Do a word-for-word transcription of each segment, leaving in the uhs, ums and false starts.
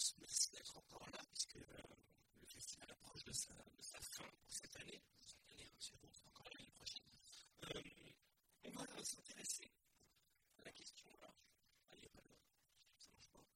merci d'être encore là, puisque euh, le festival approche de sa, de sa fin pour cette année. Cette année, hein, c'est bon, c'est encore l'année prochaine. Euh, on va euh, s'intéresser à la question. Alors, allez, pas là, ça marche pas.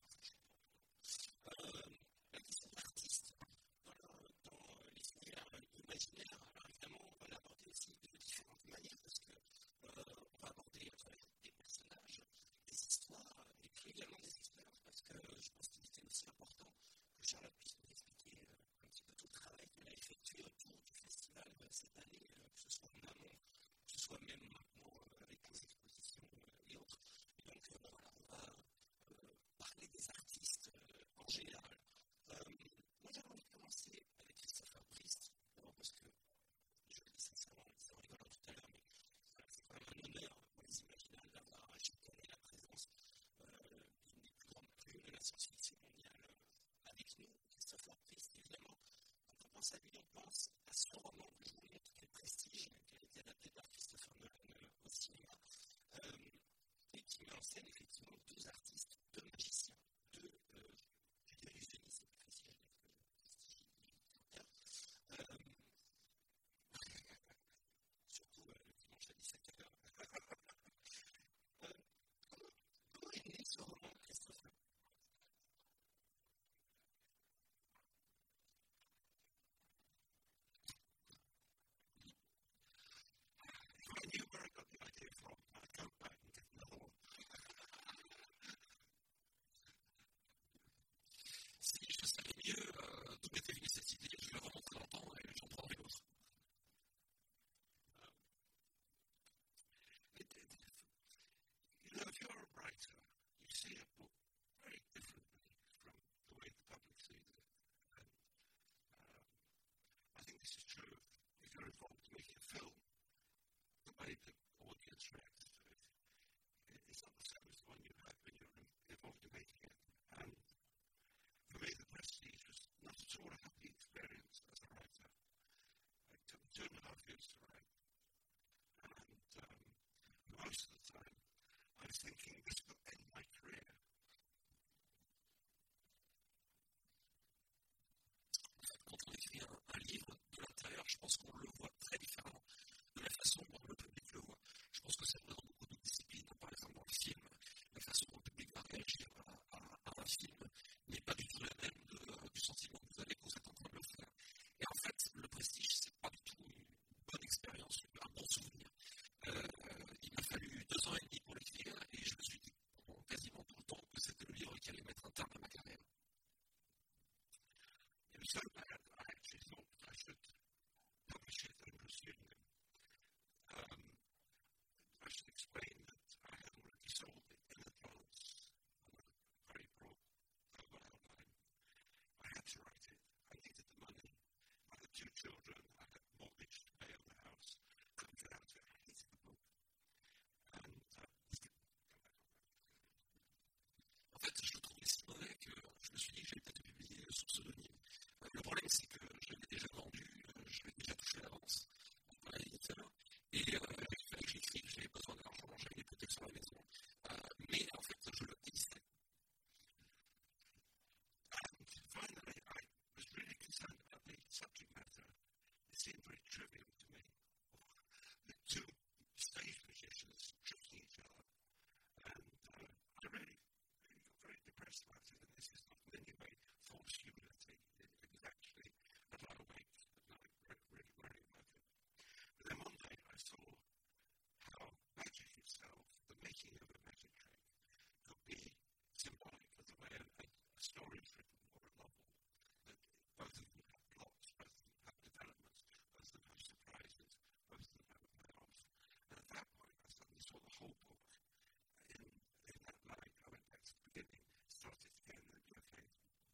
Euh, la question d'artiste dans, le, dans l'histoire imaginaire. Alors, évidemment, on va l'aborder aussi de différentes manières, parce que euh, on va aborder à travers des personnages, des histoires, et puis également des expériences, parce que je pense qu'il était aussi important que Charlotte puisse nous expliquer euh, un petit peu tout le travail qu'elle a effectué autour du festival euh, cette année, euh, que ce soit en amont, que ce soit même maintenant euh, avec les expositions euh, et autres. Et donc, euh, voilà, on va euh, parler des artistes euh, en général. Euh, moi, j'avais envie de commencer avec Christopher Priest, d'abord parce que je le dis sincèrement, c'est rigolo tout à l'heure, mais voilà, c'est quand même un honneur pour les imaginales d'avoir à chaque année la présence euh, d'une des plus grandes plumes de la science-fiction mondiale euh, avec nous, Christopher Priest, évidemment. Quand on pense à lui, on pense à son roman que je vous montre, quel prestige, qui a été adapté par Christopher Nolan euh, au cinéma, euh, et qui met en scène effectivement deux artistes, deux magiciens, deux, euh, je dirais les génies, c'est plus facile à dire que prestige, euh, surtout euh, le dimanche à dix-sept heures. euh, comment, comment est né ce roman, Christopher? If I knew where I got the idea from, I'd go back and get another one. Si je savais mieux euh, d'où m'était venue cette idée, je vais remonter longtemps et j'en prendrai d'autres. Um, it, it, you know, if you're a writer, you see a book very differently from the way the public sees it. And um, I think this is true if you're involved in making a film. The way the audience reacts to it is not the same as the one you have when you're involved in making it. And for me, The Prestige was not at all a happy experience as a writer. It took two and a half years to write. And um, most of the time, I was thinking this could end my career. Quand on écrit un, un livre de l'intérieur, je pense qu'on le voit très différemment de la façon dont le public le voit. Je pense que c'est vrai dans beaucoup de disciplines, par exemple dans le film, la façon dont le public va réagir à, à, à un film n'est pas du tout la même de, du sentiment que vous avez quand vous êtes en train de le faire. Et en fait, le prestige, c'est pas du tout une bonne expérience, un bon souvenir. Euh, il m'a fallu deux ans et demi pour l'écrire et je me suis dit pendant quasiment tout le temps que c'était le livre qui allait mettre un terme à ma carrière. It was so bad that I actually thought I should publish it under a pseudonym. Um, I should explain that I had already sold it in advance on a very broad global outline. I had to write it. I needed the money. I had two children. I had a mortgage to pay on the house. Couldn't get out of it. I hated the book. And uh, En fait, je le trouvais si mauvais que je me suis dit que j'allais peut-être le publier sous pseudonyme. Euh, le problème, c'est que je l'avais déjà vendu, euh, je l'avais déjà touché à l'avance par l'éditeur, et euh, il fallait que j'écrive, j'avais besoin d'argent, j'avais des hypothèques sur la maison, euh, mais en fait, je le haïssais. And finally, I was really concerned about the subject matter. It seemed very trivial to me. The two stage magicians tricking each other. And uh, I really, really got very depressed about it. And this is not in any way false humility. It, it was actually, I'd lie awake at night, really, really worrying about it. But then one day I saw how magic itself, the making of a magic trick, could be symbolic of the way a, a, a story is written or a novel. That both of them have plots, both of them have developments, both of them have surprises, both of them have a payoff. And at that point, I suddenly saw the whole book in, in that light. I went back to the beginning, started again, and be okay.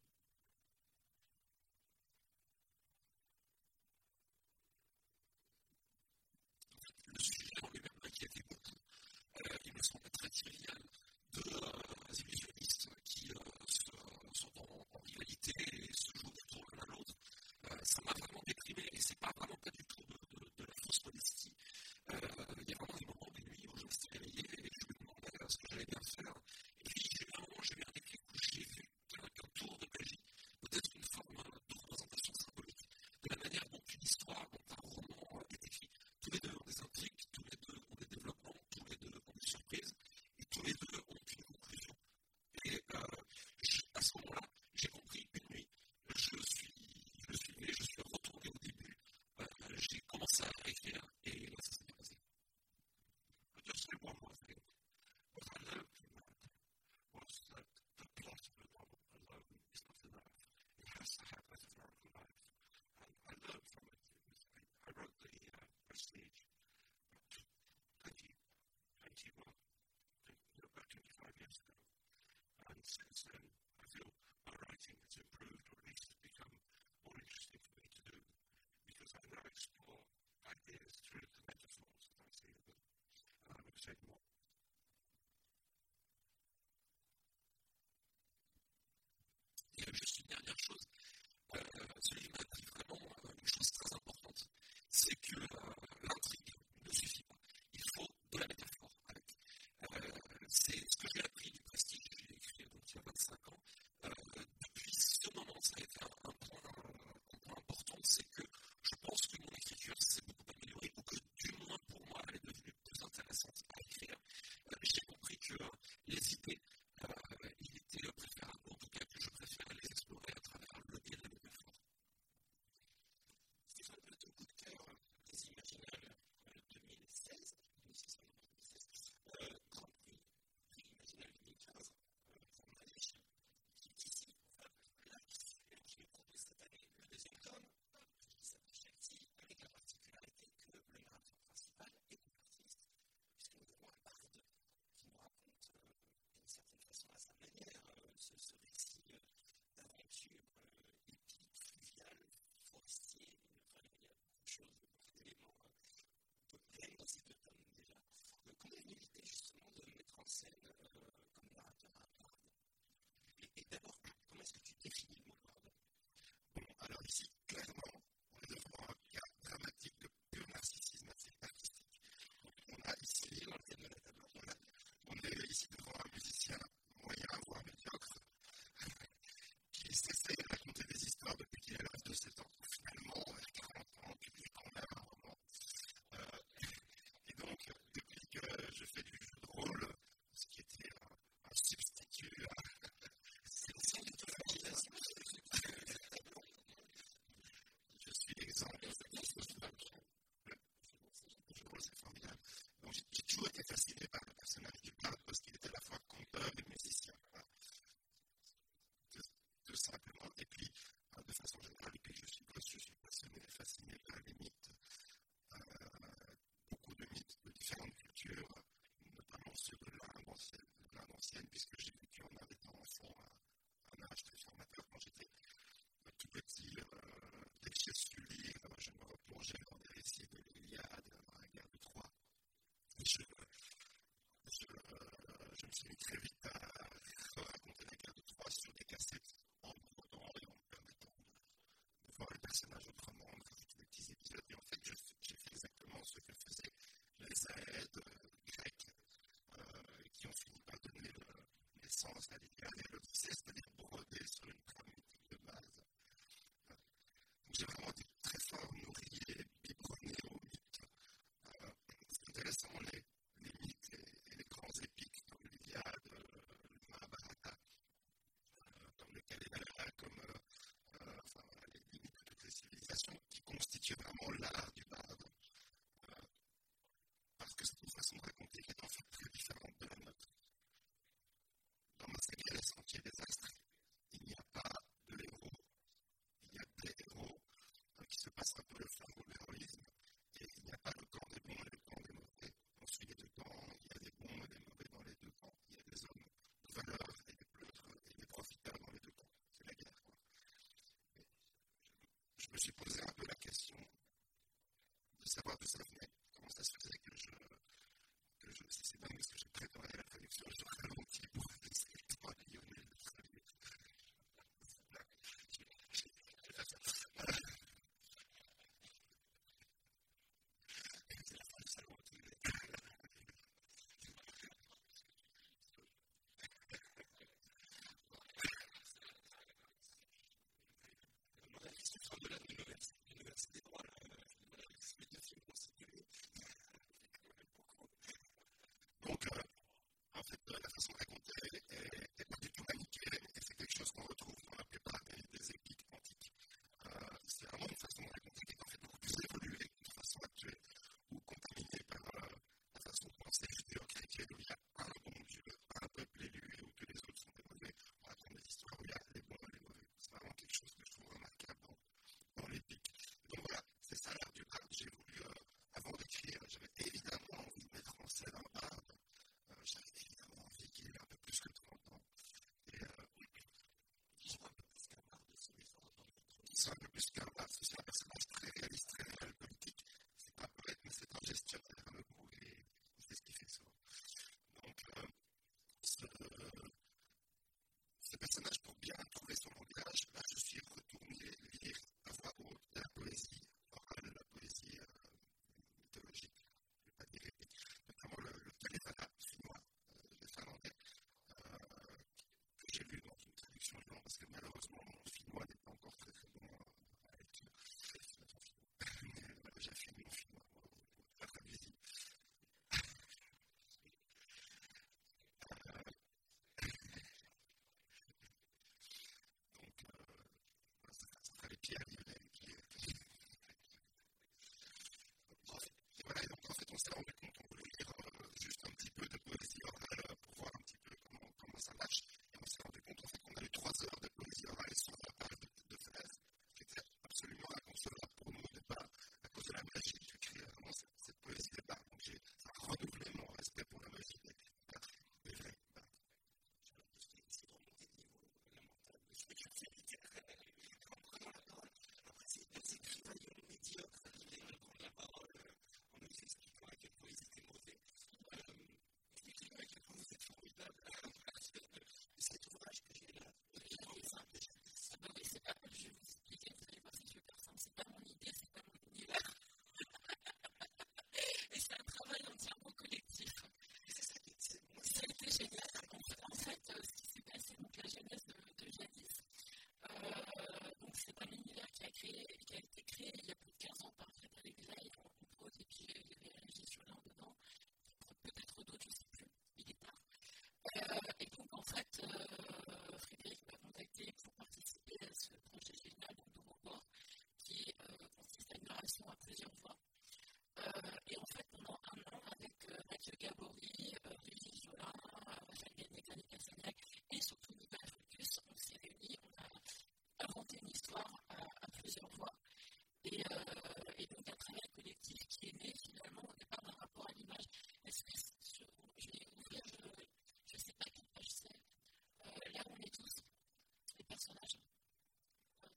Le sujet en lui-même m'inquiétait beaucoup. Euh, il me semblait très trivial de euh, illusionnistes qui euh, se, sont en, en rivalité et se jouent plutôt l'un à l'autre. Euh, ça m'a vraiment déprimé et c'est pas vraiment pas du tout de, de, de la fausse modestie. Euh, il y a vraiment des moments de nuit où je me suis réveillé et je me demandais ce que j'allais bien faire. Et puis j'ai eu un moment, j'ai eu un déclic où j'ai vu qu'un tour moment-là, j'ai compris une nuit, je suis, je suis né, je suis retourné au début, euh, j'ai commencé à écrire et là, ça s'est bien passé. I'll just say one more thing. What I learned from that was that the plot of a novel alone is not enough. It has to have metaphorical life. And I learned from it. It was, I, I wrote the uh, Prestige about twenty, twenty-one, about twenty-five years ago. And since then, I feel my writing has improved, or at least become more interesting for me to do, because I now explore ideas through the metaphors that I see in them. And I would say more. Et euh, juste une dernière chose, euh, celui m'a dit vraiment euh, une chose très importante, c'est que euh, l'intrigue ne suffit pas. Il faut de la métaphore avec. Euh, c'est ce que j'ai appris du Prestige, je l'ai écrit donc, il y a vingt-cinq ans. Euh, depuis ce moment, ça a été un, un, point, un point important, c'est que je pense que mon écriture s'est beaucoup améliorée, ou que du moins pour moi, elle est devenue plus intéressante à écrire. Euh, j'ai compris que euh, les idées, euh, il était préférable, en tout cas que je préfère les explorer à travers le biais de la métaphore. Stéphane, le ton coup de cœur des Imaginales deux mille seize, deux mille seize, euh, Grand Prix, Prix Imaginal deux mille quinze, euh, pour Malèche, qui est ici, enfin, là, qui me propose cette année le deuxième tome, qui s'appelle Shakti, avec la particularité que le narrateur principal est un artiste, puisque nous avons un barde qui nous raconte euh, d'une certaine façon à sa manière euh, ce, ce récit euh, d'aventure euh, épique, fluviale, forestier, enfin, il y a beaucoup de choses, beaucoup d'éléments euh, de plein dans ces deux tomes déjà. Euh, comment est venue l'idée justement de mettre en scène euh, comme narrateur un barde et, et d'abord, comment est-ce que tu définis le mot barde? Bon, alors ici, clairement, on est devant un cas dramatique de pur narcissisme artistique. Donc, on a ici, dans le thème de la table, on, a, on est ici devant un musicien moyen, voire médiocre, qui s'essaie de raconter des histoires depuis qu'il a l'âge de sept ans. Finalement, vers quarante ans, publie quand même un roman. Euh, et donc, depuis que je fais du jeu de rôle, ce qui était un, un substitut à c'est le sens de ton imagination, c'est ce qui fait le tableau. je suis l'exemple de ce que je fais. Le jeu de rôle, c'est formidable. Donc, j'ai, j'ai toujours été fasciné par le personnage du barde parce qu'il était à la fois conteur et musicien. Voilà. Tout, tout simplement. Et puis, euh, de façon générale, depuis que je suis gosse, je suis passionné et fasciné par les mythes. Euh, beaucoup de mythes de différentes cultures, notamment ceux de l'Inde ancienne, de l'Inde ancienne, puisque j'ai vécu en Inde étant enfant à un âge très formateur. Quand j'étais tout petit, euh, dès que j'ai su lire, je me replongeais dans des récits de l'Iliade, dans la guerre de Troie. Et je, je, euh, je me suis mis très vite à raconter la guerre de Troie sur des cassettes en me redonnant et en me permettant de, de voir les personnages autrement, de rajouter des petits épisodes. Et en fait, je, j'ai fait exactement ce que faisaient les Aèdes euh, grecs, euh, qui ont fini par donner le, naissance à l'Iliade et l'Odyssée, c'est-à-dire broder sur une trame mythique de base. Euh, donc j'ai vraiment été très fort nourri et biberonné aux mythes. Euh, c'est intéressant, les, les mythes et, et les grands épiques comme l'Iliade, euh, le Mahabharata, euh, comme le Kalevala, comme euh, euh, enfin, les, les mythes de toutes les civilisations qui constituent vraiment l'art du barde. Euh, parce que c'est une façon de raconter qui est en fait très différente de la nôtre. Dans ma série Les Sentiers des Astres, il n'y a pas de héros, il y a des héros euh, qui se passent un peu le flambeau de l'héroïsme, et il n'y a pas le camp des bons et le camp des mauvais. On suit les deux camps, il y a des bons et des mauvais dans les deux camps, il y a des hommes de valeur et des pleutres et des profiteurs dans les deux camps. C'est la guerre, quoi. Et je, je me suis posé un peu la question de savoir d'où ça venait, comment ça se faisait que je, que je si c'est dingue parce que j'ai préparé la traduction, je ralentis pour que ce soit lyonnais de traduire. J'ai fait ça. C'est la fin du salon à tous les la question sera de la l'université droit, les deux films constitués. Donc, euh, en fait, la façon de raconter est c'est un peu plus qu'un c'est un personnage très réaliste, très réel, politique. C'est pas un poète, mais c'est un gestionnaire, le mot, et c'est ce qui fait ça. Donc, euh, ce, ce personnage, pour bien trouver son langage, là, je suis retourné lire à voix haute de la poésie orale, la poésie euh, mythologique, je ne vais pas dire épique, notamment le, le Kalevala finnois, euh, le finlandais, euh, que j'ai lu dans une traduction de langue, parce que malheureusement, mon finnois n'est pas encore très très bon à la lecture. Mais voilà, j'ai fini mon finnois, pas très visible. Donc, euh, ça, ça fera les pieds à lire les pieds. Et voilà, et donc en fait, on s'est rendu compte qu'on voulait lire euh, juste un petit peu de poésie orale pour voir un petit peu comment, comment ça marche. Et on s'est rendu compte en fait qu'on a eu trois heures de poésie orale sur la page de, de fraises, qui était absolument inconcevable pour nous au départ, à cause de la magie que crée vraiment cette, cette poésie des bars. Donc j'ai renouvelé mon respect pour la magie des bars, des vrais bars. C'est vraiment des niveaux lamentables de spéculation littéraire. Quand on prend la parole, après ces écrivains médiocres arrivaient à prendre la parole en nous expliquant à quel point ils étaient mauvais. Expliquez-moi à quel point vous êtes formidable à partir de cet ouvrage que j'ai là. C'est simple déjà. Ah bah oui, c'est pas moi, je vais vous expliquer, vous allez voir, c'est super simple, c'est pas mon idée, c'est pas mon univers. Et c'est un travail entièrement collectif. Et c'est ça qui est bon. Ça a été génial. En fait, en fait euh, ce qui s'est passé, donc la jeunesse de, de Jadis, euh, donc c'est un univers qui a, créé, qui a été créé il y a plus de quinze ans par Frédéric Veil en prose, et puis il y avait Régis Jolin dedans, peut-être d'autres, je ne sais plus, il est tard. Euh, et donc en fait, euh, Frédéric m'a contacté pour participer à ce projet génial de Nouveau-Port qui euh, consiste à une narration à plusieurs voix. Euh, et en fait, pendant un an, avec euh, Mathieu Gabory, euh, Régis Jolin, Rachel Gagné, Annie Cassagnac et surtout Nicolas Fulcus, on s'est réunis, on a inventé une histoire à, à plusieurs voix. Et, euh, et donc un travail collectif qui est né finalement au départ d'un rapport à l'image. Est-ce que je, je vais ouvrir, je ne sais pas quelle page c'est. Euh, là, on est tous les personnages. Euh,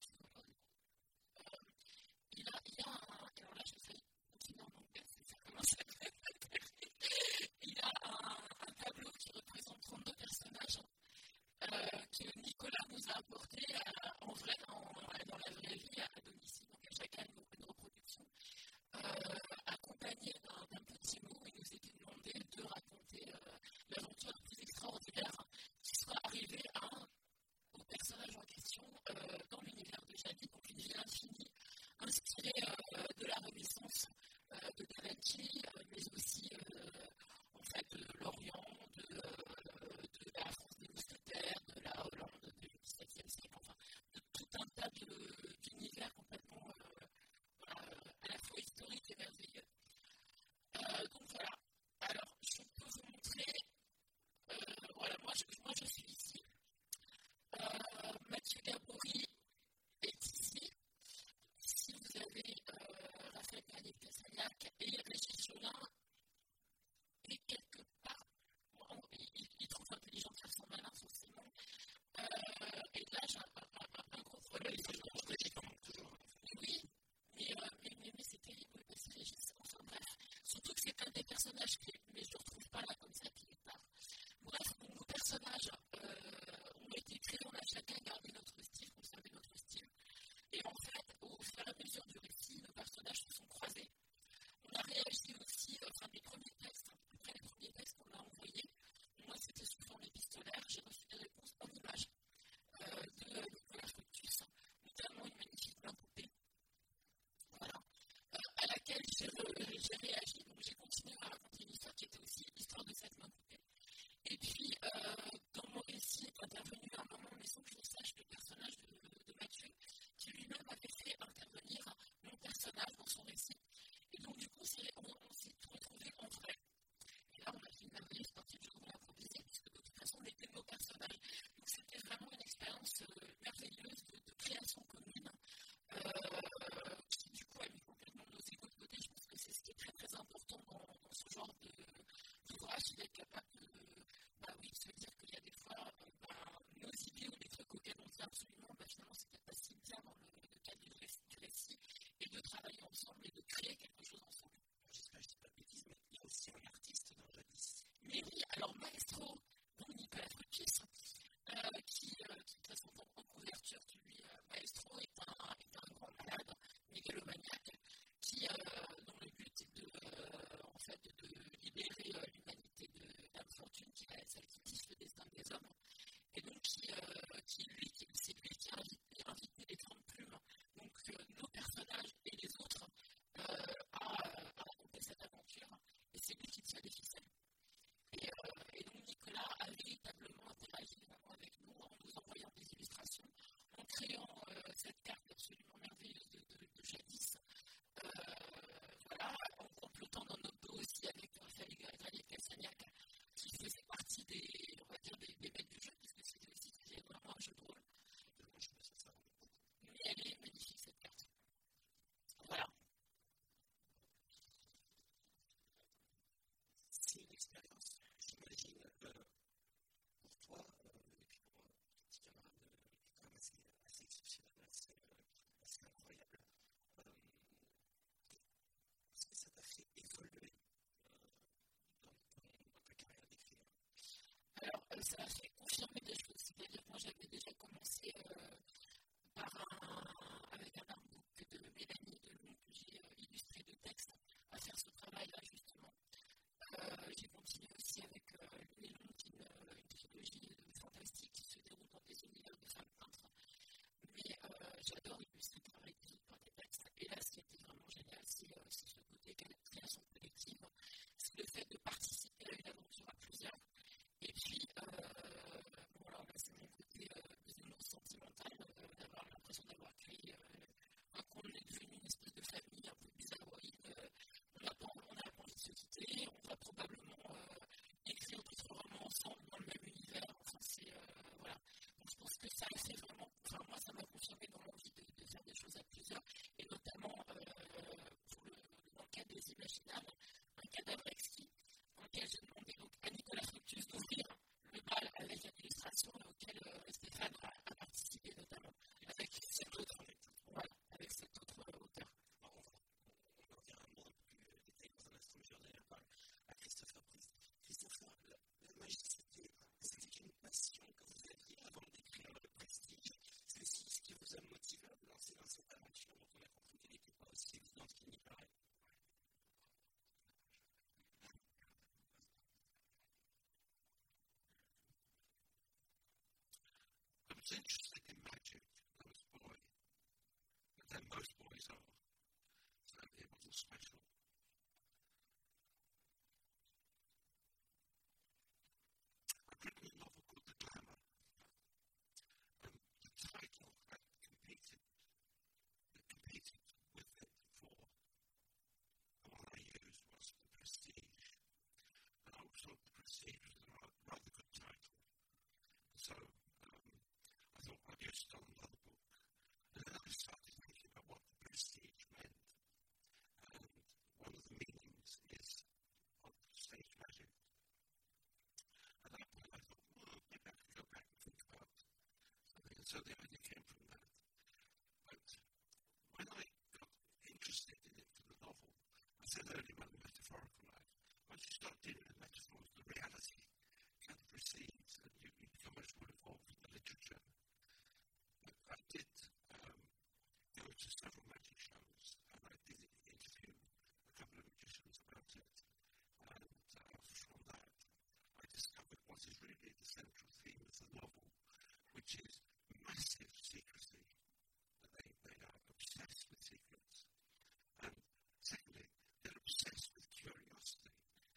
il, a, il y a un. Alors là, je vais continuer en anglais, ça commence à être. Il y a un, un tableau qui représente trente-deux personnages euh, que Nicolas nous a apporté à, en vrai, en, dans la vraie vie, à domicile. Donc à chacun une, une reproduction euh, accompagnée d'un, d'un petit mot. Il nous était demandé de raconter euh, l'aventure la plus extraordinaire qui soit arrivée à un, au personnage en question euh, dans l'univers de Jadis, donc une vie infinie, inspirée euh, de la Renaissance euh, de Da Vinci, euh, mais aussi euh, en fait de l'Orient, de, euh, de la France des mousquetaires, de la Hollande du dix-septième siècle, enfin de tout un tas de, d'univers complètement euh, was interested in magic when I was a boy, but then most boys are, so it wasn't special. I've written a novel called The Glamour, and the title had competed, it competed with it for, the one I used was The Prestige, and I always thought The Prestige was a rather good title, so um, I thought I'd use it on another book, and then I started thinking about what The Prestige meant, and one of the meanings is of stage magic. At that point I thought, well, maybe I could go back and think about something, and so the idea came from that. But when I got interested in it for the novel, I said earlier about the metaphorical life. Once you start dealing with metaphors, the reality kind of recedes, and you, you become much more involved in the literature. But I did um, go to several magic shows, and I did interview a couple of magicians about it. And uh, from that, I discovered what is really the central theme of the novel, which is massive secrecy. That they, they are obsessed with secrets. And secondly, they're obsessed with curiosity.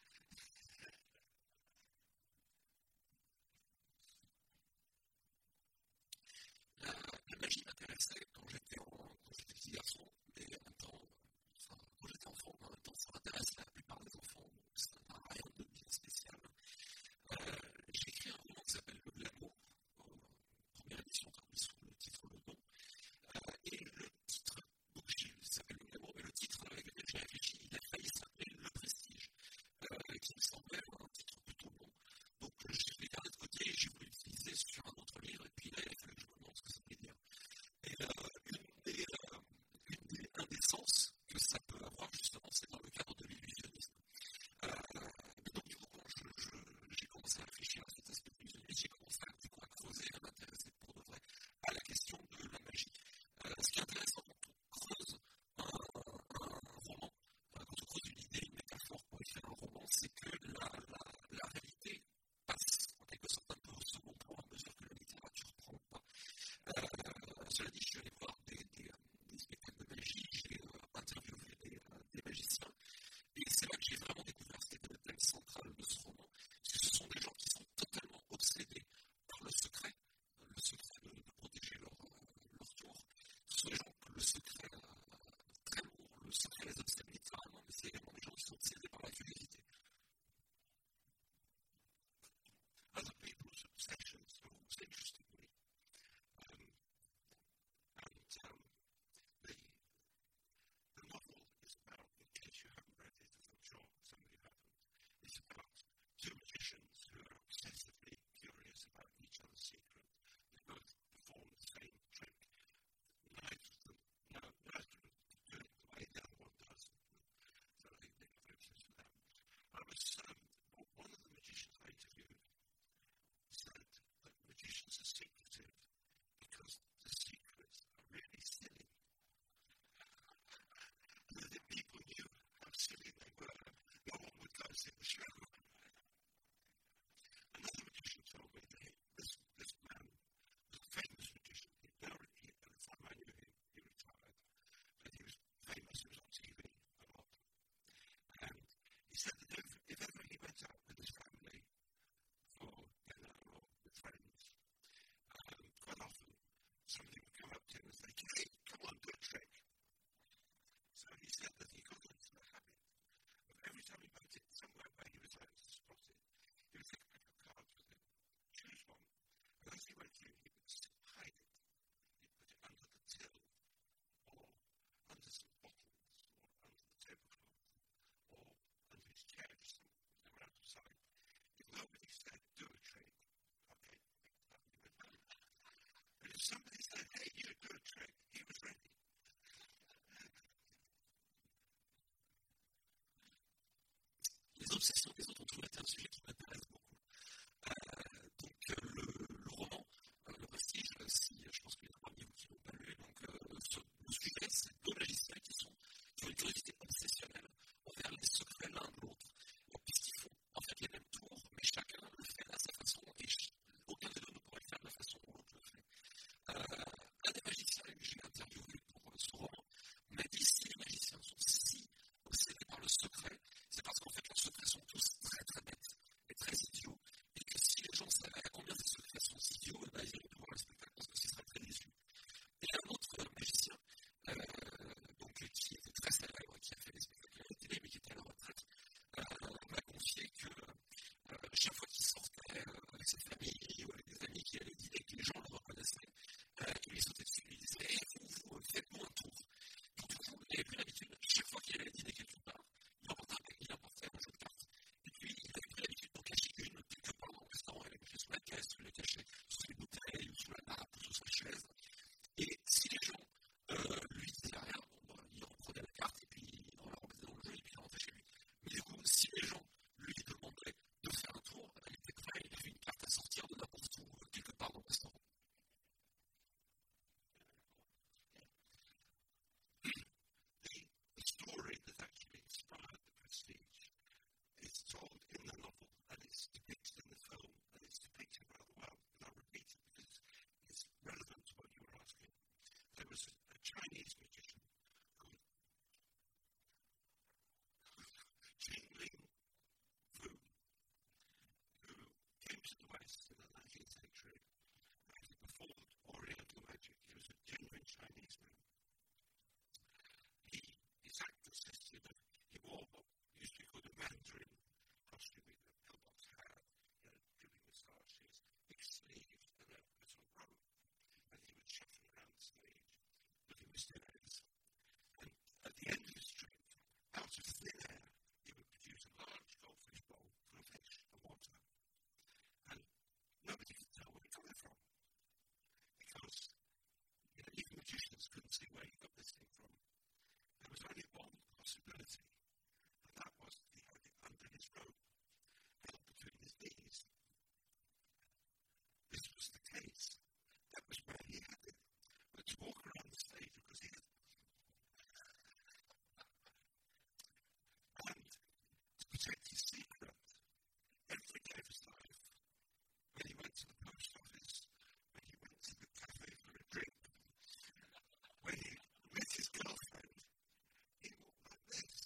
La, la magie m'intéressait quand j'étais en, quand j'étais petit garçon, mais en même temps, enfin, quand j'étais enfant, en même temps, ça intéresse la plupart des enfants, donc ça n'a rien de bien spécial. Euh, j'ai écrit un roman qui s'appelle Le Glamour, euh, première édition traduite sous le titre Le Nom, euh, et le titre, donc il s'appelle Le Glamour, mais le titre avec lequel j'ai réfléchi, il a failli s'appeler Le Prestige, euh, qui me semblait un titre plutôt long. Donc je l'ai gardé de côté et j'ai voulu l'utiliser sur un autre livre, et puis là il a fallu que je me demande ce que ça voulait dire. Et euh, une des, euh, une des, un des sens que ça peut avoir justement, c'est dans le cadre de l'illusionnisme. Euh, mais donc du coup, quand je, je, j'ai commencé à réfléchir à cet aspect de l'illusionnisme, j'ai commencé à, du coup, à creuser, à m'intéresser pour de vrai à la question de la magie. Euh, ce qui est intéressant quand on creuse un, un roman, euh, quand on creuse une idée, une métaphore pour écrire un roman, c'est que la, la, la réalité passe en quelque sorte un peu au second plan à mesure que la littérature prend pas. Euh, cela dit, je suis allé voir des, des, des spectacles de magie, j'ai euh, interviewé des, euh, des magiciens, et c'est là que j'ai vraiment découvert ce qui était le thème central de ce roman, parce que ce sont des gens qui sont totalement obsédés par le secret, euh, le secret de, de protéger leur, euh, leur tour. Ce sont des gens que le secret, euh, très lourd, le secret les obsède littéralement, mais c'est également des gens qui sont obsédés par la curiosité. Other people's obsessions have always interested me. Um, and um, the, the novel is about, in case you haven't read it, as I'm sure some of you haven't, it's about two magicians who are obsessively curious about each other's secret. They both perform the same trick. Neither of them, no, neither of them do it the way the other one does. So they, they got very obsessed with that. I was, um, one of the magicians I interviewed said that magicians are secretive because the secrets are really silly. And that if people knew how silly they were, no one would go see the show. Another magician told me that he, this, this man was a famous magician. He, he, at the time I knew him, he retired, but he was famous, he was on T V a lot. And he said that if, if ever he went out with his family for dinner or with friends, um, quite often somebody would come up to him and say, "Hey, come on, do a trick." So he said that he got into the habit of every time he went in somewhere where he was likely to spot it, he would take a pack of cards with him, choose one, and as he went in, he would hide it. He'd put it under the till, or under some bottles, or under the tablecloth, or under his chair, just so they were out of sight. If nobody said, "Do a trick," okay, picked it up and he went home. And if somebody said, "Hey, you do a trick," he was ready. Les obsessions des autres ont toujours été un sujet qui m'intéresse beaucoup. possibility. And that was he had it under his robe, held between his knees. This was the case. That was where he had it. But to walk around the stage because he had and to protect his secret every day of his life, when he went to the post office, when he went to the cafe for a drink, when he met his girlfriend, he walked like this.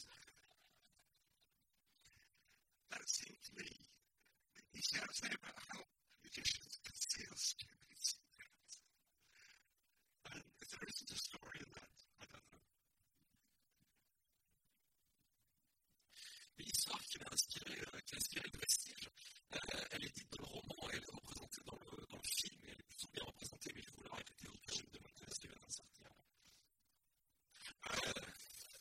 That seemed to me, he shouts there about how magicians conceal stupid secrets. And if there isn't a story in that, I don't know. L'histoire qui m'a inspiré, euh, qui a inspiré de Vestige, euh, elle est dite dans le roman et elle est représentée dans le, dans le film, et elle est plutôt bien représentée, mais je vous la répéter au cas où je me demande ce qui va d'en sortir. Euh,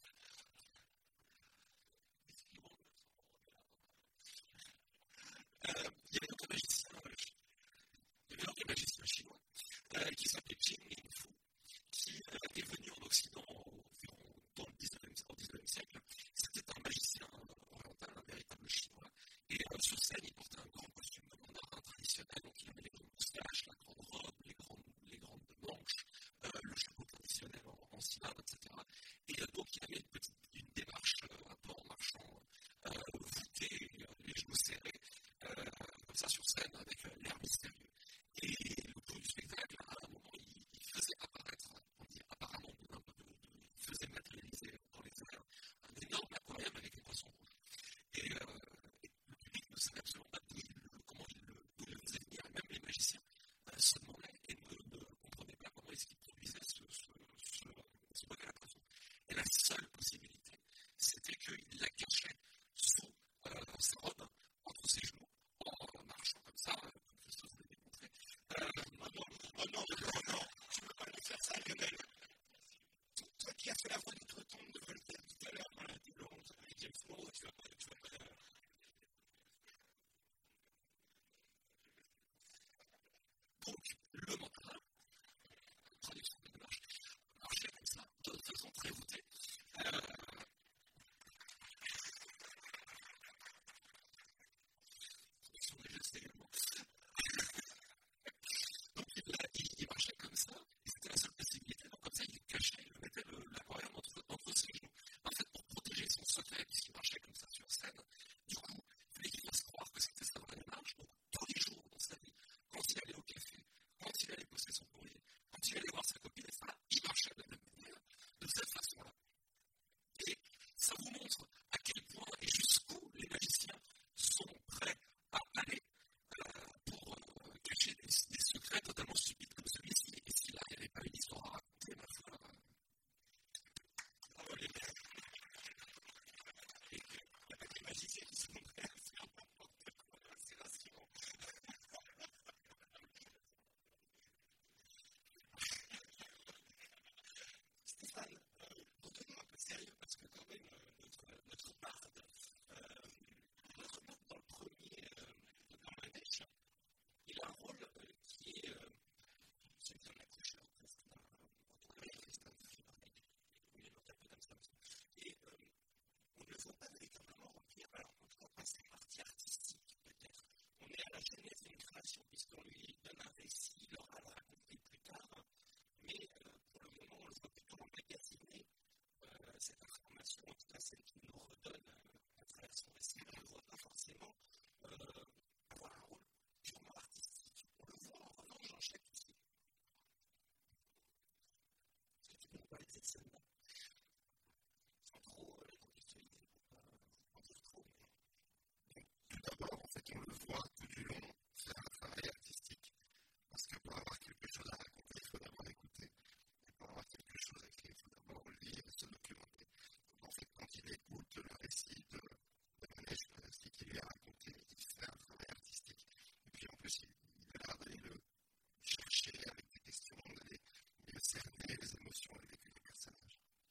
euh, il y avait donc un magicien, euh, il y avait donc un magicien chinois euh, qui s'appelait Jin Lingfu, qui euh, est venu en Occident environ dans le dix-neuvième siècle. C'était un magicien oriental, un véritable chinois. Et euh, sur scène, il portait un grand costume de mandarin traditionnel. Donc, il avait les grandes moustaches, la grande robe, les grandes, les grandes manches, euh, le chapeau traditionnel en, en cylindre, et cetera. Et euh, donc, il avait une petite une démarche euh, un peu en marchant euh, voûté, euh, les genoux serrés, euh, comme ça sur scène, avec euh, l'air mystérieux. Et le coup du spectacle, à un moment, il, il faisait apparaître, on dit apparemment, de, de, de, de, il faisait matérialiser dans les airs un énorme aquarium avec des poissons rouges. Et, euh, et le public ne savait absolument pas d'où il, comment il, d'où il le faisait venir. Même les magiciens euh, se demandaient et ne, ne comprenaient pas comment est-ce qu'ils produisaient ce, ce, ce, ce modèle à poisson. Et la seule possibilité, c'était qu'il la cachait sous euh, sa robe, entre ses genoux, en marchant comme ça, euh, comme Christophe l'avait démontré. Euh, Oh non, oh non, oh non, tu ne peux pas lui faire ça, Lionel. Toi qui as fait la voix d'outre-tombe de Voltaire tout à l'heure dans la double honte avec James Moore, tu vas pas, tu vas pas. Donc, le mandarin, traduction de démarche, marchait comme ça, de façon très voûtée. Euh, traduction des gestes également. Donc, il, il, il marchait comme ça, et c'était la seule possibilité. Donc, comme ça, il cachait, il mettait le, l'aquarium entre, entre ses genoux. En fait, pour protéger son secret, puisqu'il marchait comme ça sur scène, du coup, il fallait qu'il fasse croire que c'était sa vraie démarche. Donc, tous les jours dans sa vie, quand il allait au café, quand il allait poster son courrier, quand il allait voir sa copine, et cetera, il marchait de la même manière, de cette façon-là. Et ça vous montre à quel point et jusqu'où les magiciens sont prêts à aller euh, pour euh, cacher des, des secrets totalement stupides comme celui-ci. Et si là, il n'y avait pas une histoire à raconter, ma foi. Bravo les mecs. Et il n'y a pas que les magiciens qui sont prêts à faire n'importe quoi. C'est rassurant. Stéphane, euh, retenons un peu sérieux parce que quand même euh, notre, notre barde, euh, notre barde dans le premier, euh, dans Manèche, il a un rôle euh, qui est euh, celui d'un accoucheur presque, d'un retourné d'un film pareil, il est un peu comme ça. Et euh, on ne le voit pas véritablement remplir, alors en tout cas pas ses parties artistiques peut-être. On est à la genèse d'une création puisqu'on lui donne un récit, il aura à le raconter plus tard, mais euh, pour le moment on le voit plutôt emmagasiner euh, cette information, en tout cas celle qu'il nous redonne euh, à travers son récit, on ne le voit pas forcément euh, avoir un rôle purement artistique. On le voit en revanche dans chaque ici. Est-ce que tu peux nous parler de cette scène-là? Sans trop euh, la contextualité, pour pas en dire trop, mais... Tout d'abord, en fait, on le voit tout du long faire un travail artistique. Parce que pour avoir quelque chose à raconter, il faut d'abord écouter. Et pour avoir quelque chose à écrire, il faut d'abord lire et se documenter. Donc, en fait, quand il écoute le récit de, de Manèche, le récit qu'il lui a raconté, il fait un travail artistique. Et puis, en plus, il, il a l'air d'aller le chercher avec des questions, d'aller mieux cerner les émotions et les vécus des personnages.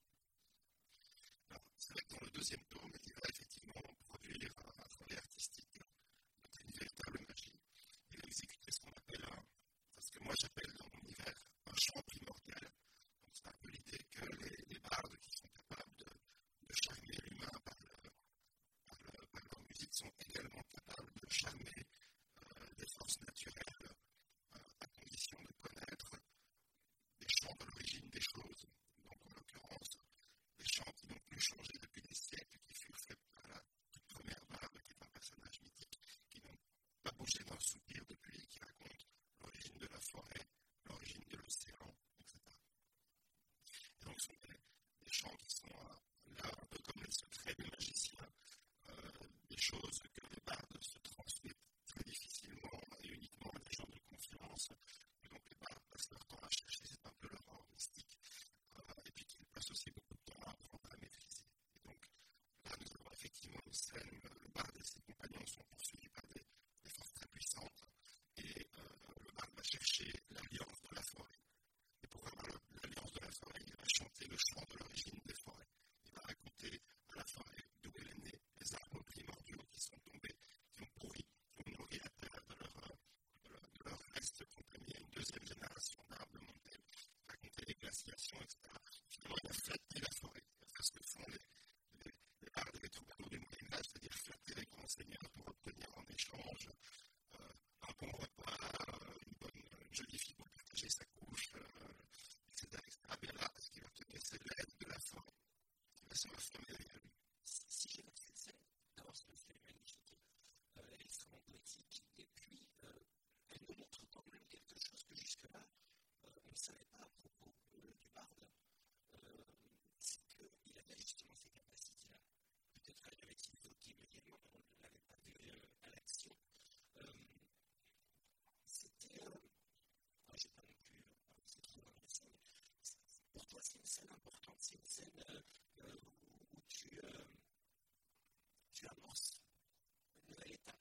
végétation, et cetera. Finalement, il a flatté la forêt. Il a fait ce que font les, les, les bardes et les troubadours du Moyen-Âge, c'est-à-dire flatter les grands seigneurs pour obtenir en échange euh, un bon repas, euh, une bonne, une jolie fille pour partager sa couche, euh, et cetera, et cetera. Mais là, ce qu'il obtenait, c'est l'aide de la forêt. Il va se reformer derrière lui. Si j'ai noté cette scène, d'abord c'est une scène magnifique, euh, extrêmement poétique, et puis euh, elle nous montre quand même quelque chose que jusque-là, euh, on ne savait pas à propos euh, du barde, euh, c'est qu'il avait justement ces capacités-là. Peut-être qu'elle avait-il évoqué, mais également on ne l'avait pas vu euh, à l'action. Euh, c'était, euh, moi je n'ai pas non plus euh, c'est trop dans la scène, pour toi c'est une scène importante, c'est une scène euh, euh, où, où tu, euh, tu amorces une nouvelle étape.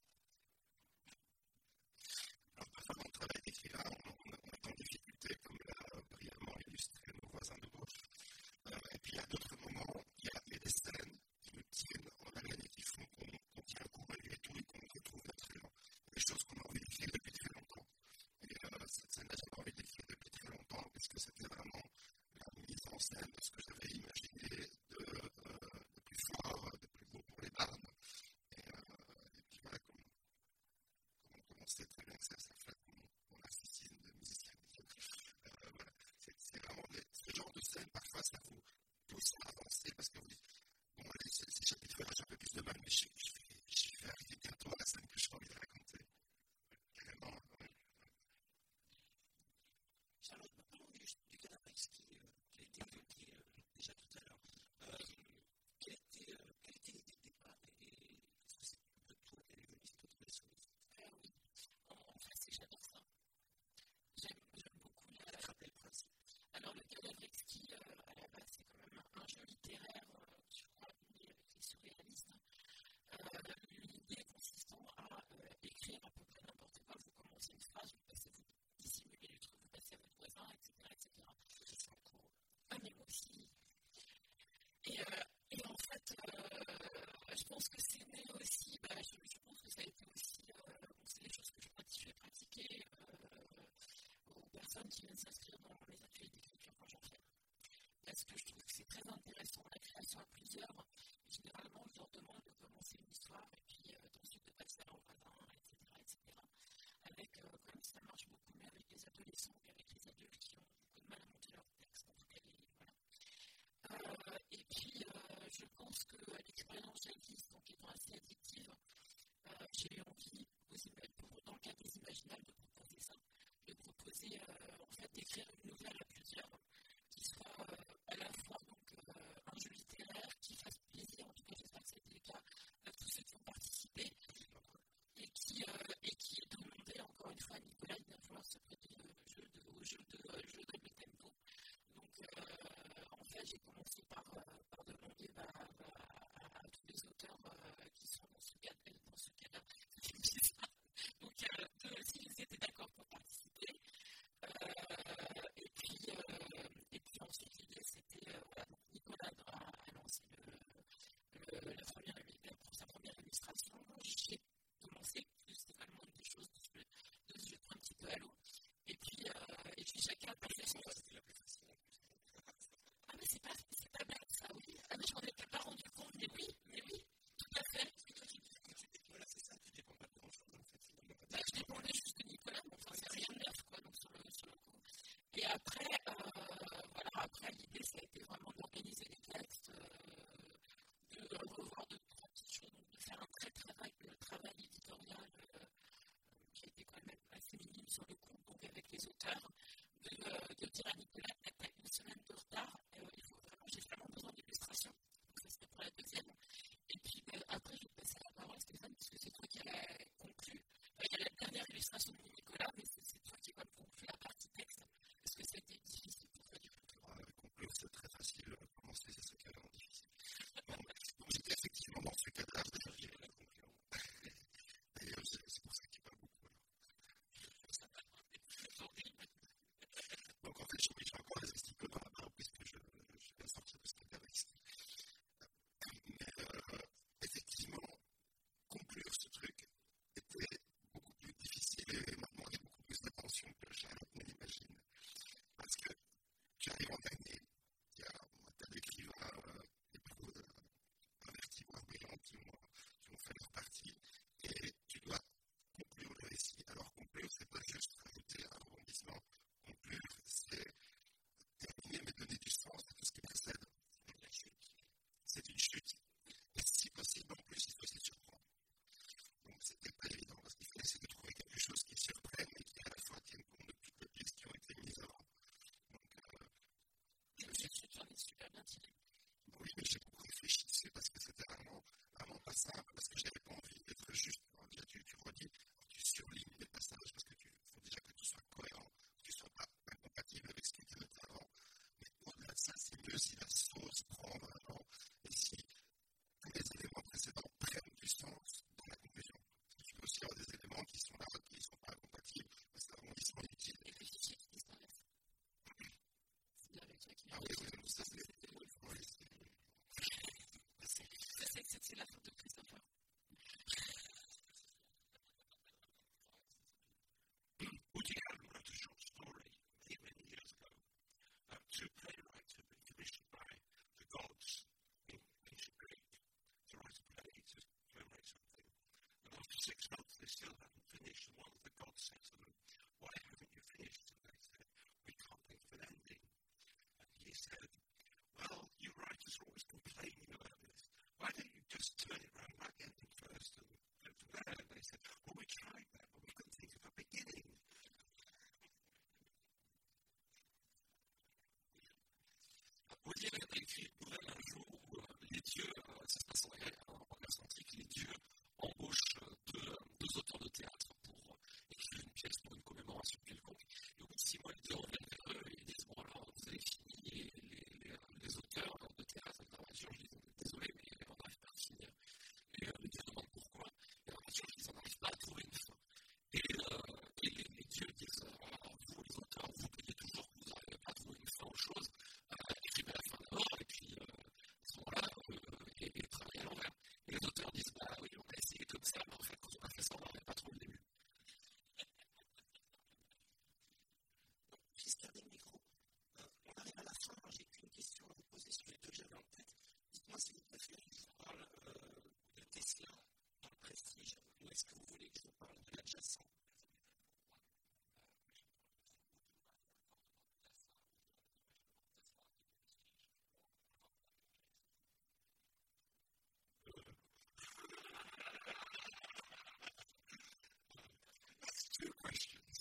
Alors, parfois, dans le travail d'écrivain, on, on, on est en difficulté, comme l'a brillamment illustré nos voisins de gauche. Euh, et puis, il y a d'autres moments, il y a, il y a des scènes qui nous tiennent en haleine et qui font qu'on, qu'on tient un coup malgré tout et qu'on retrouve notre élan. Des choses qu'on a envie d'écrire depuis très longtemps. Et euh, cette scène-là, j'avais envie d'écrire depuis très longtemps, parce que c'était vraiment la mise en scène de ce que j'avais imaginé de, euh, de plus fort, de plus beau pour les bardes. Et, euh, et puis voilà, comme, comme on commençait très bien que ça, ça flatte mon, mon narcissisme de musicien. Euh, voilà, c'est, c'est vraiment des, ce genre de scène, parfois ça vous pousse à avancer parce que vous dites, bon, allez, ces, ces chapitres-là, j'ai un peu plus de mal, mais je, je, vais, je vais arriver bientôt à la scène que j'ai envie de raconter. Carrément, oui. Charlotte, parlons du, du Canapex qui, euh, qui a été évoqué euh, déjà tout à l'heure. Euh, quelle était, euh, quelle était l'idée de départ et est-ce que c'est un peu toi qui est venu cette autre chose? Ah oui, en, en fait, c'est j'adore ça. J'aime, j'aime beaucoup la. Ça te rappelle le principe? Alors, le Canapex qui, euh, à la base, c'est quand même un, un jeu littéraire, euh, je crois, lié avec les surréalistes. Euh, l'idée consistant à euh, écrire à peu près n'importe quoi. Vous commencez une phrase, vous passez, vous dissimulez le truc, vous passez à votre voisin, et cetera, et cetera. C'est en cours. Ah, mais moi aussi. Et, euh, et en fait, euh, je pense que c'est né aussi, bah, je, je pense que ça a été aussi, euh, bon, c'est des choses que je fais pratiquer euh, aux personnes qui viennent s'inscrire dans les ateliers d'écriture quand j'en fais. Parce que je trouve que c'est très intéressant, la création à plusieurs. Généralement, je leur demande de commencer une histoire et puis euh, ensuite de passer à leur voisin, et cetera, et cetera. Avec, euh, comme ça marche beaucoup mieux avec les adolescents qu'avec les adultes qui ont beaucoup de mal à monter leur texte, en tout cas, les, voilà. Euh, et puis, euh, je pense que l'expérience jadis, donc étant assez addictive, euh, j'ai eu envie, aussi, pour, dans le cadre des imaginales, de proposer ça, de proposer euh, en fait d'écrire une nouvelle à plusieurs, qui soit euh, à la fois donc, euh, un jeu littéraire qui fasse plaisir, en tout cas j'espère que c'était le cas, à tous ceux qui ont participé, et qui, euh, et qui demandait encore une fois à Nicolas de bien vouloir se prêter au jeu de, au jeu de, euh, jeu de tempo. Donc euh, en fait j'ai commencé par, euh, par demander bah, bah, à, à tous les auteurs euh, qui sont dans ce cadre, dans ce cadre donc euh, de, s'ils étaient d'accord pour participer. Euh, et, puis, euh, et puis ensuite l'idée c'était euh, voilà, donc Nicolas a, a lancé le, le, la première, pour sa première illustration. J'ai commencé, c'était vraiment une des choses de se, de se jeter un petit peu à l'eau. Et puis, euh, et puis chacun a fait son. C'était la plus facile en plus. Ah mais c'est pas, c'est pas bête ça, oui. Ah mais je m'en étais pas rendu compte, mais oui, mais oui, tout à fait. Parce que toi, tu, quand tu dépends, voilà, c'est ça, tu dépends pas de grand-chose en fait. Finalement. Bah, je dépendais juste de Nicolas, mais enfin c'est rien de neuf quoi, donc sur le, sur le coup. Et après, euh, voilà, après l'idée ça a été vraiment d'organiser des textes, euh, de revoir deux, trois petites choses, donc de faire un très travail, le travail éditorial euh, qui était quand même assez minime sur le coup, donc avec les auteurs, de, euh, de dire à Nicolas que t'as une semaine de retard, euh, il faut vraiment, j'ai vraiment besoin d'illustrations, donc ça c'était pour la deuxième. Et puis euh, après je vais passer la parole à Stéphane, parce que c'est toi qui a conclu, euh, il y a la dernière illustration de Nicolas, mais c'est, c'est toi qui va conclure la partie texte, parce que c'était difficile pour toi du coup. Euh, conclure, c'est très facile. Commencer, c'est ce qui est vraiment difficile. Bon, donc j'étais effectivement dans ce cadre-là, je vais dire la conclusion. D'ailleurs, c'est, c'est pour ça qu'il parle beaucoup. Alors. C'est horrible. Ah oui, oui, ça c'est. C'est la faute de Christopher. Woody Allen wrote a short story many, many years ago. Uh, two playwrights had been commissioned by the gods in ancient Greek to write a play to commemorate something. And after six months, they still hadn't finished. And one of the gods said to them, "Why haven't you finished?" And they said, "We can't think of an ending." And he said, "Well, you writers are always complaining about this. Why don't you just turn it around, write the ending first and go from there?" And they said, "Well, we tried that, but we couldn't think of a beginning." Woody Allen a écrit une nouvelle un jour où euh, les dieux, euh, ça se passe en, en Grèce antique, les dieux embauchent euh, deux, deux auteurs de théâtre pour euh, écrire une pièce pour une commémoration quelconque. Et au bout de six mois, les deux reviennent vers eux et ils disent: "Bon, alors, vous avez fini." Et les, les, les auteurs de théâtre et de dramaturge disent: "Désolé, mais on n'arrive pas à finir." Et euh, les dieux demandent pourquoi. Et la dramaturge dit: "On n'arrive pas à trouver une fin." Et, euh, et les, les dieux disent: "Alors, vous, les auteurs, vous payez toujours que vous n'arrivez pas à trouver une fin aux choses. Écrivez la fin d'abord, et puis euh, à ce moment-là, euh, et, et travaillez à l'envers." Et les auteurs disent: "Bah oui, on a essayé comme ça, mais en fait, quand on a fait ça, on n'avait pas trop le début." Juste garder le micro. Euh, on arrive à la fin, alors j'ai qu'une question à vous poser sur les deux que j'avais en tête. Dites-moi si vous préférez que je vous parle euh, de Tesla dans le Prestige, ou est-ce que vous voulez que je vous parle de l'adjacent? That's two questions.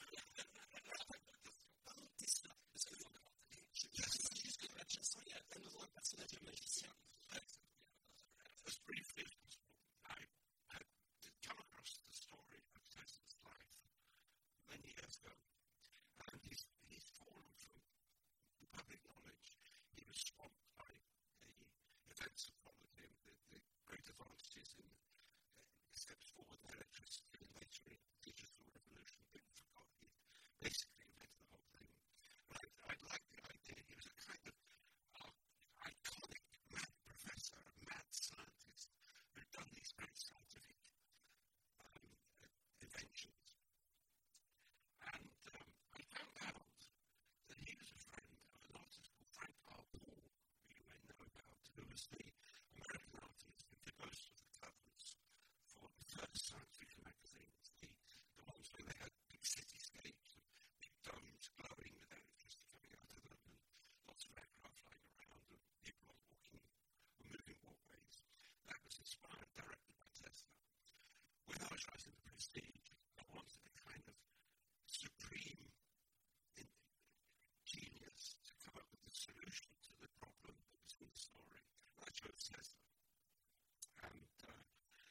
Pardon, Tesla, parce que je précise juste que dans l'adjacent, il y a à nouveau un personnage de magicien. As briefly as possible, I had come across the story of Tesla's life many years ago, and he's, he's fallen from the public knowledge. He was swamped by the events that followed him, the, the great advantages in uh, steps forward in electricity and later in the digital revolution. People forgot he basically invented the whole thing. And I, I liked the idea. He was a kind of uh, iconic mad professor, a mad scientist who'd done these great scientific um, inventions. And um, I found out that he was a friend of an artist called Frank R. Paul, who you may know about, who was the American artist who did most of the covers for the first science fiction magazines, the, the ones where they had big cityscapes and big domes glowing with electricity coming out of them and lots of aircraft flying around and people on walking or moving walkways. That was inspired directly by Tesla. When I was writing The Prestige, I wanted a kind of supreme in genius to come up with a solution to the problem that was in the story. And I chose Tesla. And uh,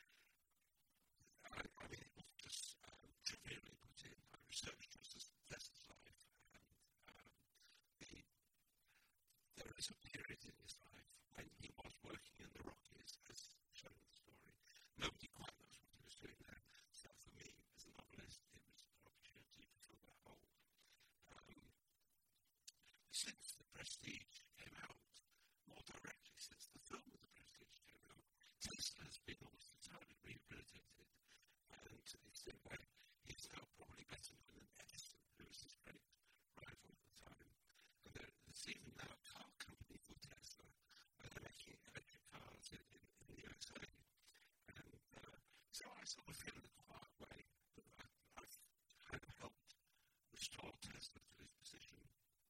I, I mean, it was just um, trivially put in. I researched Tesla's life, and um, the, there is a period in his life when he was working in the Rockies, as shown in the story. Nobody quite knows what he was doing there. So for me, as a novelist, it was an opportunity to fill that hole. Um, since The Prestige came out, more directly since the film of The Prestige came out, Tesla has been almost entirely rehabilitated, and it's in a way he's now probably better known than Edison, who was his great rival at the time. And there, there's even now a car company called Tesla, where they're making electric cars in, in, in the U S A. And uh, so I sort of feel in a quiet way that I, I've kind of helped restore Tesla to his position.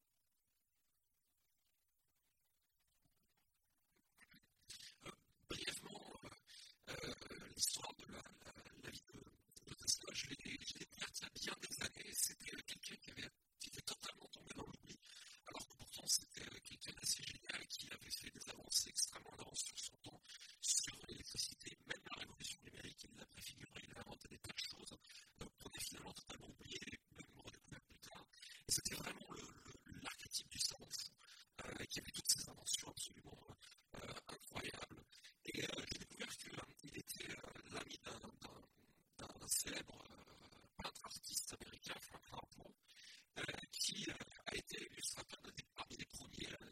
Brièvement, euh, euh, l'histoire de la, la, la vie de, de Tesla, je l'ai, je l'ai découverte il y a bien des années. C'était euh, quelqu'un qui, avait, qui était totalement tombé dans l'oubli, alors que pourtant c'était euh, quelqu'un d'assez génial qui avait fait des avancées extrêmement en avance sur son temps, sur l'électricité, même la révolution numérique, il l'a préfiguré, il a inventé des tas de choses euh, qu'on a finalement totalement oublié, même redécouvert plus tard. Et c'était vraiment le, le, l'archétype du savant fou, euh, qui avait toutes ces inventions absolument euh, incroyables. Et euh, j'ai découvert qu'il était euh, l'ami d'un, d'un, d'un célèbre euh, peintre artiste américain, Frank Harper, euh, qui euh, a été illustrateur de, parmi les premiers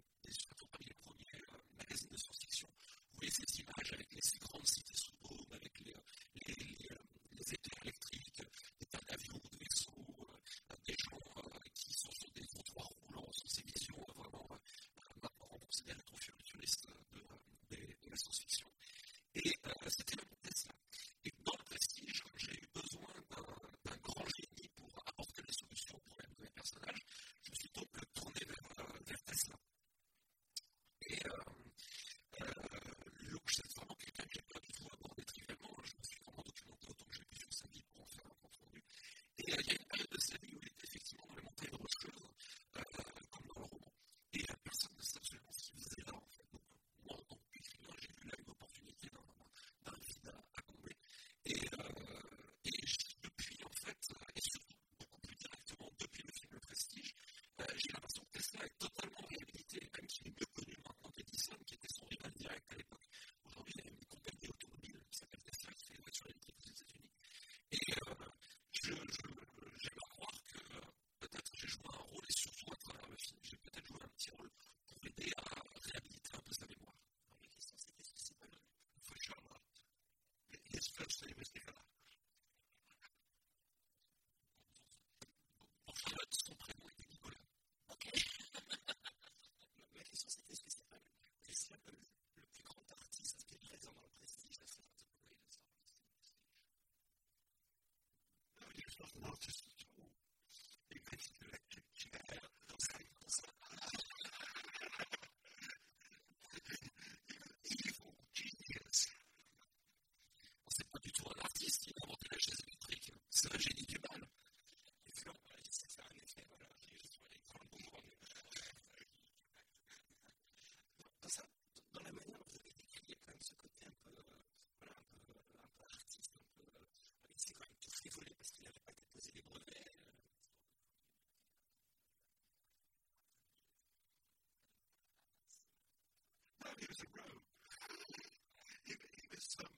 he was a rogue. he, he was, um,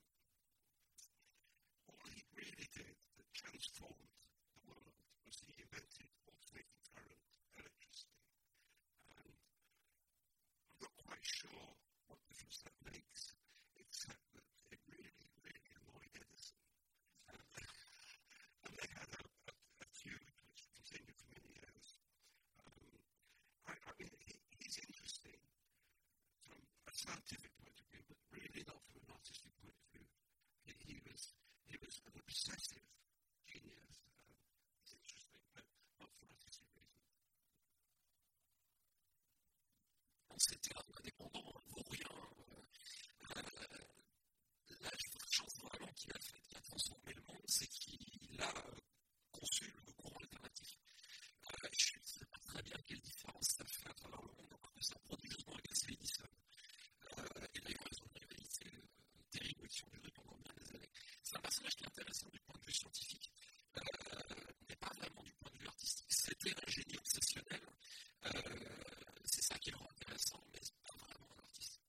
all he really did that transformed the world was he invented alternating current electricity. And I'm not quite sure what difference that makes, except that it really, really annoyed Edison. And, and they had a, a, a feud which continued for many years. Um, I, I mean, he, he's interesting from a scientific point of view, but really not from an artistic point of view. He, he was he was an obsessive genius. Um, it's interesting, but not for artistic reasons. C'était un indépendant vaurien. Euh, là, je chance vraiment qu'il a fait, qu'il a transformé le monde, c'est qu'il a conçu le courant alternatif. Euh, je ne sais pas très bien quelle différence ça fait à travers le monde, donc c'est un produit justement avec Ashley Edison. Euh, et d'ailleurs, ils ont une rivalité euh, terrible qui ont duré pendant bien des années. C'est un personnage qui est intéressant du point de vue scientifique, euh, mais pas vraiment du point de vue artistique. C'était un génie obsessionnel. Euh, c'est ça qui le rend intéressant, mais c'est pas vraiment un artiste.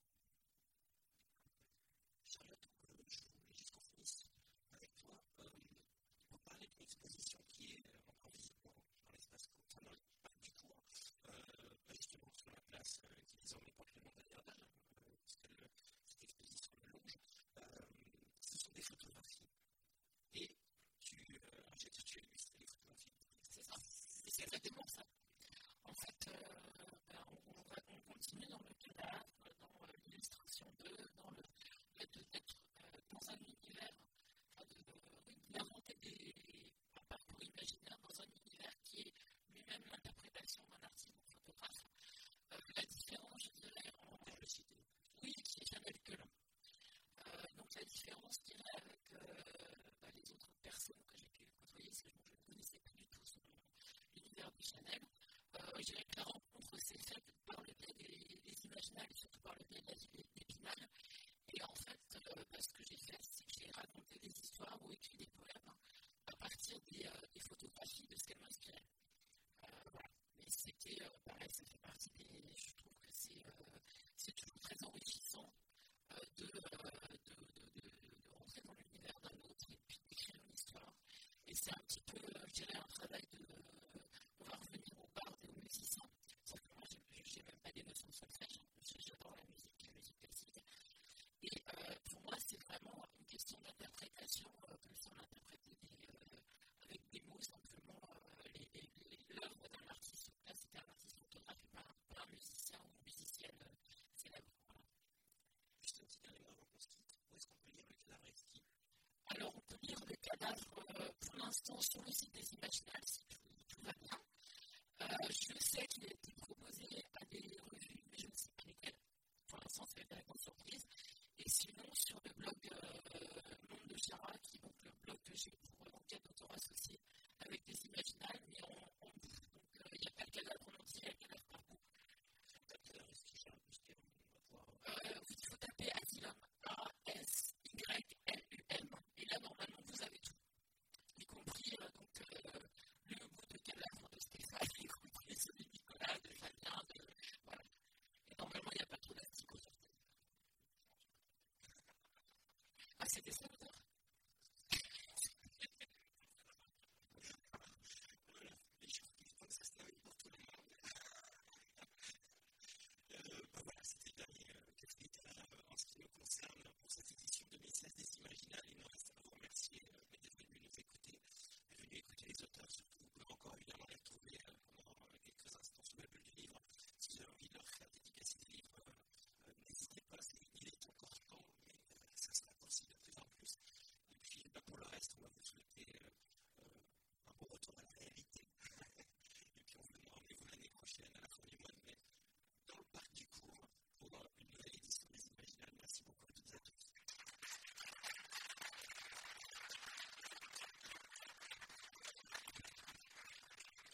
Charlotte, je voulais juste qu'on finisse avec toi euh, pour parler d'une exposition qui est euh, encore visible dans, dans l'espace enfin, dans le du cours, euh, justement sur la place euh, qui désormais porte le nom d'Aderdal, euh, puisque le, cette exposition le longe. Euh, ce sont des photographies. Et tu, euh, j'ai dit que tu as illustré les photographies. C'est ça, c'est exactement ça. En fait, euh, ben, on, on, on continue dans le cadavre, dans euh, l'illustration de, dans le fait d'être euh, dans un univers, enfin de, de, d'inventer des, un parcours imaginaire dans un univers qui est lui-même l'interprétation d'un artiste ou photographe. Euh, la différence, je dirais, en le cité, oui, qui est jamais que là. Euh, donc la différence, je dirais, avec euh, bah, les autres personnes que j'ai pu côtoyer, c'est que je ne connaissais pas du tout son, l'univers de Chanel. Euh, je dirais que la rencontre s'est faite par le biais des, des imaginales et surtout par le biais de l'épinal. Et en fait, euh, bah, ce que j'ai fait, c'est que j'ai raconté des histoires ou écrit des poèmes à partir des, euh, des photographies de ce qu'elle m'inspirait. Euh, voilà. Mais c'était euh, pareil, ça fait partie des. Je trouve que c'est, euh, c'est toujours très enrichissant euh, de, euh, de, de, de, de rentrer dans l'univers d'un autre et puis d'écrire une histoire. Et c'est un petit peu, euh, je dirais, un travail de. Euh, on va revenir aux bardes et aux musiciens. C'est-à-dire que moi, je n'ai même pas des notions de solfège. J'adore la musique, la musique classique. Et euh, pour moi, c'est vraiment une question d'interprétation, euh, comme si on interprétait des, euh, avec des mots simplement euh, les, les, les, l'œuvre d'un artiste. Là, c'était un artiste photographe et pas, pas un musicien ou une musicienne euh, célèbre. Voilà. Juste un petit dernier mot avant qu'on se quitte. Où est-ce qu'on peut lire le cadavre exquis ? Alors, on peut lire le cadavre euh, pour l'instant sur le site des Imaginales, si tout, tout va bien. Euh, je sais qu'il a été